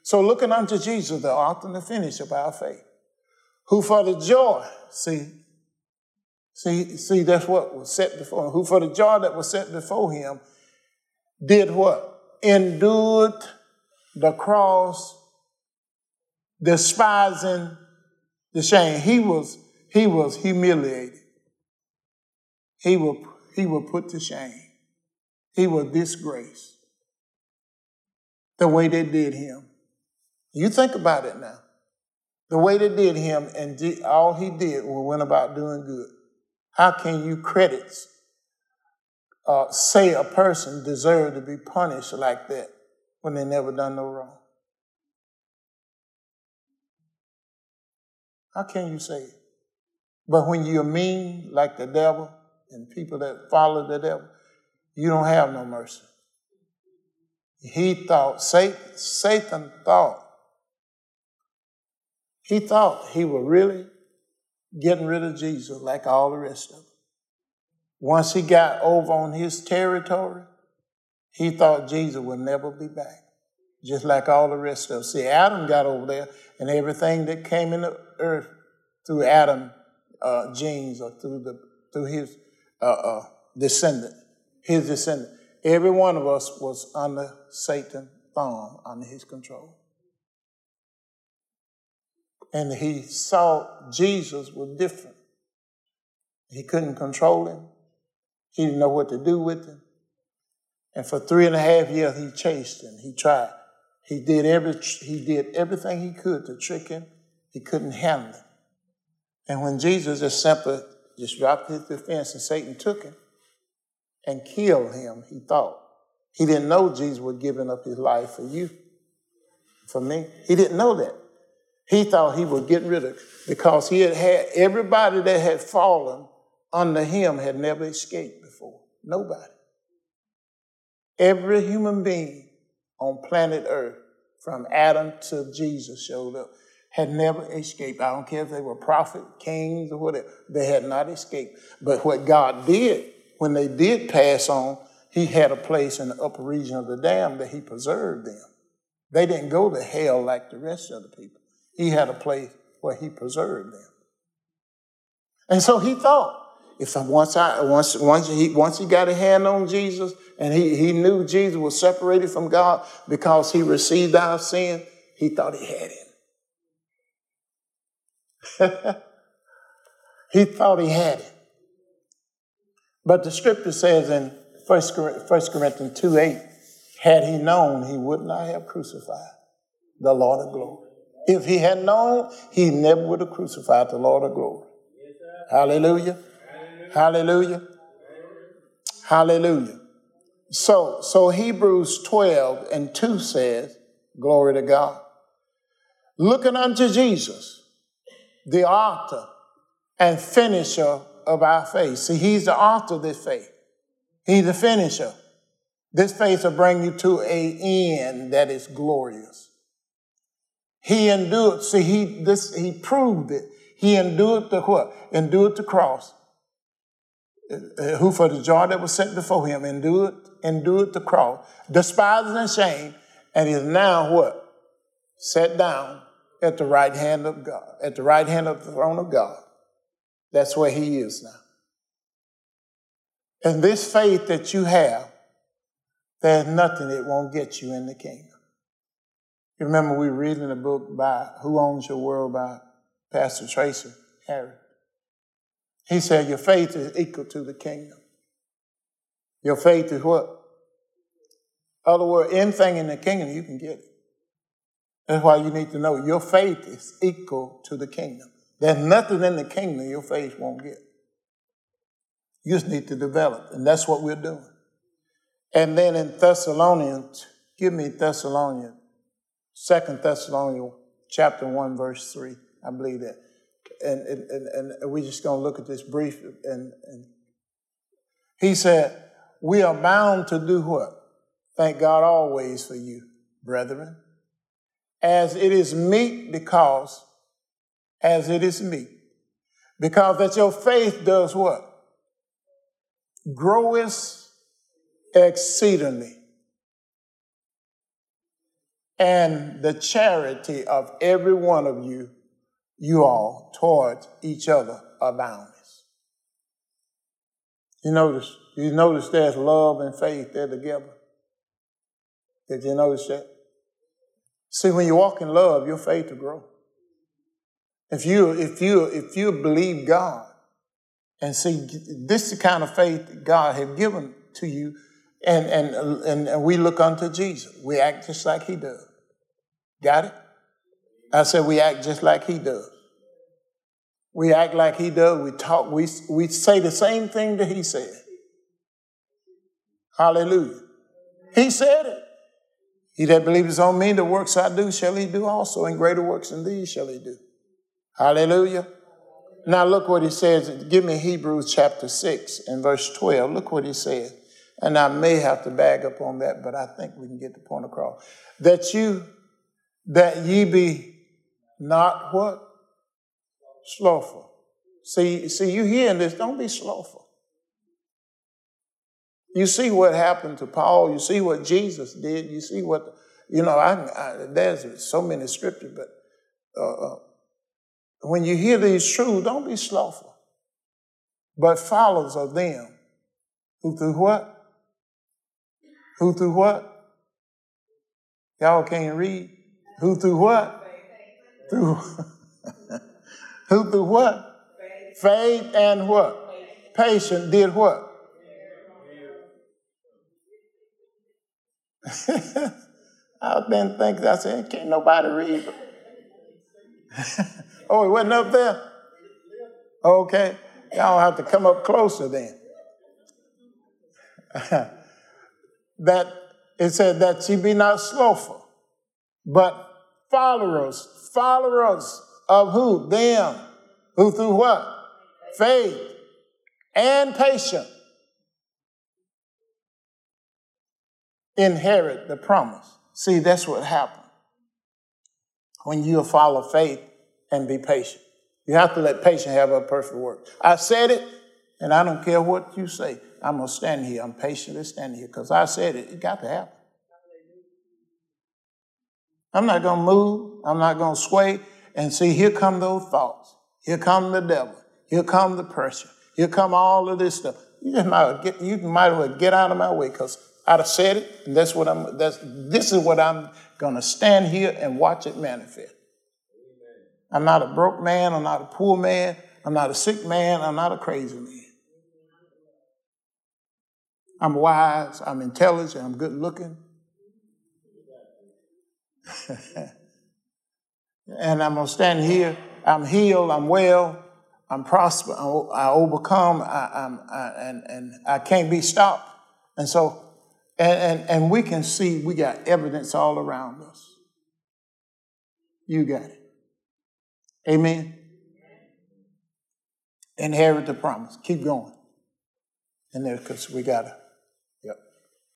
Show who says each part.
Speaker 1: So looking unto Jesus, the author and the finisher of our faith, who for the joy, see, that's what was set before him, who for the joy that was set before him did what? Endured the cross, despising the shame. He was humiliated. He will put to shame. He was disgraced the way they did him. You think about it now. The way they did him and all he did was went about doing good. How can you say a person deserved to be punished like that when they never done no wrong? How can you say it? But when you're mean like the devil and people that follow the devil, you don't have no mercy. Satan thought he was really getting rid of Jesus like all the rest of them. Once he got over on his territory, he thought Jesus would never be back, just like all the rest of us. See, Adam got over there, and everything that came in the earth through Adam's genes or through his descendant, every one of us was under Satan's thumb, under his control. And he saw Jesus was different. He couldn't control him. He didn't know what to do with him. And for 3.5 years, he chased him. He tried. He did everything he could to trick him. He couldn't handle it. And when Jesus just simply dropped his defense and Satan took him and killed him, he thought. He didn't know Jesus was giving up his life for you, for me. He didn't know that. He thought he was getting rid of it because he had everybody that had fallen under him had never escaped before. Nobody. Every human being on planet Earth, from Adam to Jesus showed up, had never escaped. I don't care if they were prophets, kings, or whatever. They had not escaped. But what God did, when they did pass on, he had a place in the upper region of the dam that he preserved them. They didn't go to hell like the rest of the people. He had a place where he preserved them. And so he thought, once he got a hand on Jesus and he knew Jesus was separated from God because he received our sin, he thought he had him. He thought he had it. But the scripture says in 1 Corinthians 2:8, had he known, he would not have crucified the Lord of glory. If he had known, he never would have crucified the Lord of glory. Yes, hallelujah. Hallelujah. Hallelujah. So Hebrews 12:2 says, glory to God, looking unto Jesus, the author and finisher of our faith. See, he's the author of this faith. He's the finisher. This faith will bring you to an end that is glorious. He endured. See, he proved it. He endured the what? Endured the cross. Who for the joy that was set before him endured the cross, despising and shame, and is now what? Set down at the right hand of God, at the right hand of the throne of God. That's where he is now. And this faith that you have, there's nothing that won't get you in the kingdom. You remember we were reading a book by Who Owns Your World by Pastor Tracy Harris. He said your faith is equal to the kingdom. Your faith is what? In other words, anything in the kingdom, you can get it. That's why you need to know your faith is equal to the kingdom. There's nothing in the kingdom your faith won't get. You just need to develop, and that's what we're doing. And then in Thessalonians, give me Thessalonians, 2 Thessalonians chapter 1, verse 3. I believe that. And we're just going to look at this brief. And he said, we are bound to do what? Thank God always for you, brethren, as it is meet, because that your faith does what? Groweth exceedingly. and the charity of every one of you all towards each other abounds. You notice there's love and faith there together. Did you notice that? See, when you walk in love, your faith will grow. If you believe God and see this is the kind of faith that God has given to you, and we look unto Jesus, we act just like he does. Got it? I said we act just like he does. We act like he does. We talk. We say the same thing that he said. Hallelujah. He said it. He that believes on me, the works I do shall he do also, and greater works than these shall he do. Hallelujah. Now look what he says. Give me Hebrews chapter 6 and verse 12. Look what he says. And I may have to bag up on that, but I think we can get the point across. That ye be not what? Slothful. See, you hearing this, don't be slothful. You see what happened to Paul. You see what Jesus did. You see what, there's so many scriptures, but when you hear these truths, don't be slothful, but followers of them who through what? Who through what? Y'all can't read. Who through what? Through who through what? Faith and what? Patience did what? I've been thinking, I said, can't nobody read. Oh, it wasn't up there? Okay. Y'all have to come up closer then. That it said that ye be not slothful, but followers of who? Them. Who through what? Faith and patience inherit the promise. See, that's what happened when you follow faith and be patient. You have to let patience have a perfect work. I said it, and I don't care what you say. I'm going to stand here. I'm patiently standing here because I said it. It got to happen. I'm not going to move. I'm not going to sway. And see, here come those thoughts. Here come the devil. Here come the pressure. Here come all of this stuff. You might as well get out of my way because I'd have said it, and this is what I'm going to stand here and watch it manifest. I'm not a broke man. I'm not a poor man. I'm not a sick man. I'm not a crazy man. I'm wise. I'm intelligent. I'm good looking. And I'm going to stand here. I'm healed. I'm well. I'm prosperous. I overcome. And I can't be stopped. And so, and we can see we got evidence all around us. You got it. Amen. Inherit the promise. Keep going. And there, because we got to